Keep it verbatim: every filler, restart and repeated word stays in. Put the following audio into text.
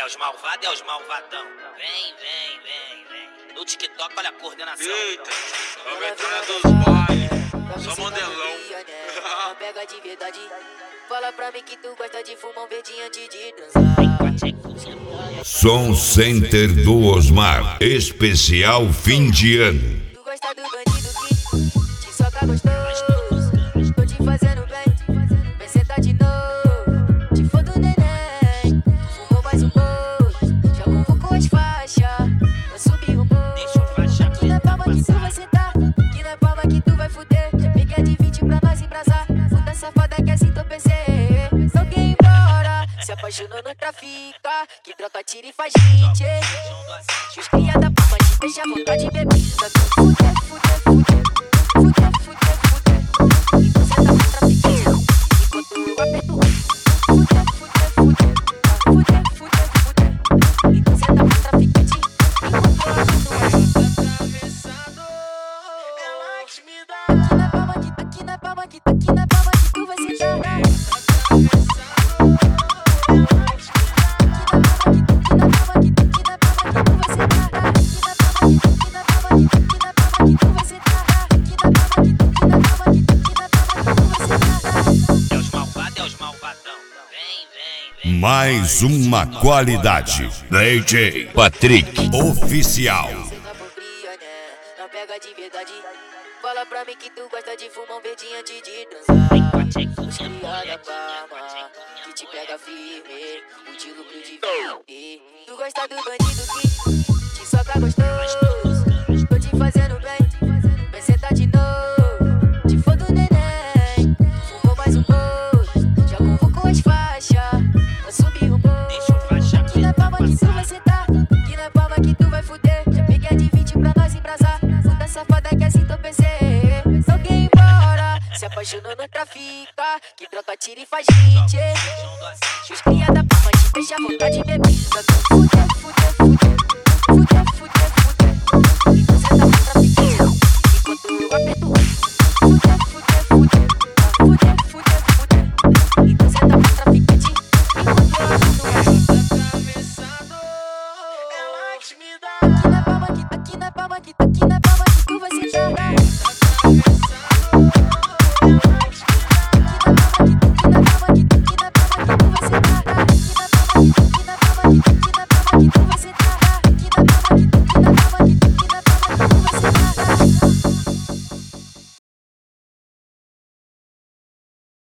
É os malvados, é os malvadão. Vem, vem, vem, vem. No TikTok, olha a coordenação. Eita, a aventura dos bailes, só modelão. Não pega de verdade. Fala pra mim que tu gosta de fumar um verdinho antes de transar. Som Center do Osmar, especial fim de ano. Tu gosta do bandido que te soca gostoso. Tô te fazendo bem, vem sentar de novo. Te foda o neném, fumou mais um pouco. Já convocou as faixas, eu subi um pouco. Aqui na palma que tu vai sentar, aqui na palma que tu vai fuder. Já peguei de vinte pra nós embrasar. Puta safada que assim tô pensei. Não quer ir embora, se apaixonou no trafica. Que troca, tira e faz hit. Os cria da palma te deixa à vontade de beber. Fuder, fuder, fuder, fuder, fuder, fuder. Então cê tá com traficante, enquanto eu aperto o fuder, fuder, fuder, fuder, fuder, fuder. Então cê tá com traficante, enquanto eu aperto o atravessado, ela que me dá. Aqui na palma que, aqui na palma que, aqui na palma que tu vai sentar. Mais uma qualidade. D J Patrick Oficial. Não pega de verdade. Fala pra mim que tu gosta de fumar um verdinho antes de transar. Chegada palma, que te pega firme. O tiro pro divino. Tu gosta do bandido que te soca gostoso. Tô te fazendo bem, vem sentar de novo. Te foda o neném, fumou mais um pouco. Já convocou as faixas, eu subi um pouco. Aqui na palma que tu vai sentar, aqui na palma que tu vai fuder. Já peguei de vinte pra nós embrasar. Puta safada que assim tô pensei. Não quer ir embora, se apaixonou no trafica. Que troca, tira e faz hit. Os cria da palma te deixa à vontade de beber.